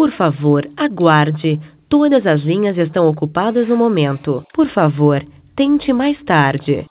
Por favor, aguarde. Todas as linhas estão ocupadas no momento. Por favor, tente mais tarde.